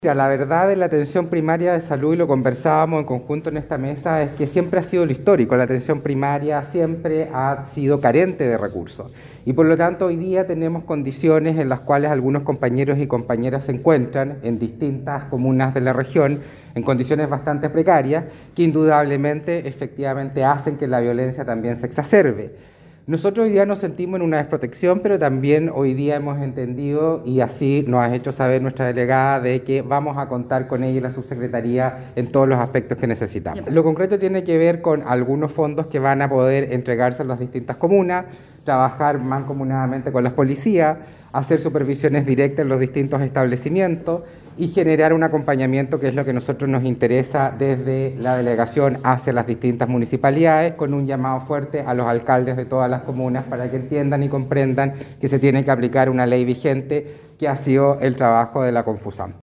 Mira, la verdad de la atención primaria de salud, y lo conversábamos en conjunto en esta mesa, es que siempre ha sido lo histórico. La atención primaria siempre ha sido carente de recursos. Y por lo tanto hoy día tenemos condiciones en las cuales algunos compañeros y compañeras se encuentran en distintas comunas de la región en condiciones bastante precarias que indudablemente efectivamente hacen que la violencia también se exacerbe. Nosotros hoy día nos sentimos en una desprotección, pero también hoy día hemos entendido, y así nos ha hecho saber nuestra delegada, de que vamos a contar con ella y la subsecretaría en todos los aspectos que necesitamos. Lo concreto tiene que ver con algunos fondos que van a poder entregarse a las distintas comunas, trabajar mancomunadamente con las policías, hacer supervisiones directas en los distintos establecimientos y generar un acompañamiento, que es lo que a nosotros nos interesa desde la delegación hacia las distintas municipalidades, con un llamado fuerte a los alcaldes de todas las comunas para que entiendan y comprendan que se tiene que aplicar una ley vigente, que ha sido el trabajo de la Confusam.